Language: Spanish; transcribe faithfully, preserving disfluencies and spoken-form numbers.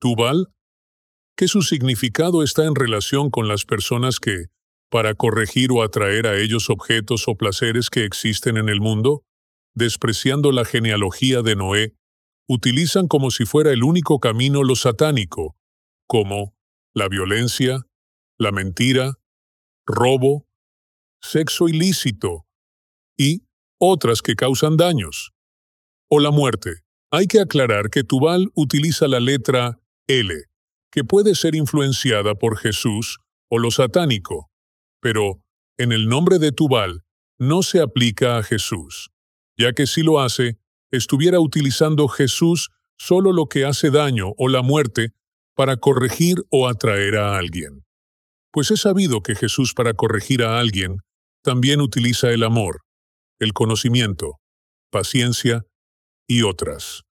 Tubal, que su significado está en relación con las personas que, para corregir o atraer a ellos objetos o placeres que existen en el mundo, despreciando la genealogía de Noé, utilizan como si fuera el único camino lo satánico, como la violencia, la mentira, robo, sexo ilícito y otras que causan daños. O la muerte. Hay que aclarar que Tubal utiliza la letra L, que puede ser influenciada por Jesús o lo satánico, pero en el nombre de Tubal no se aplica a Jesús, ya que si lo hace, estuviera utilizando Jesús solo lo que hace daño o la muerte para corregir o atraer a alguien. Pues es sabido que Jesús, para corregir a alguien, también utiliza el amor, el conocimiento, paciencia y otras.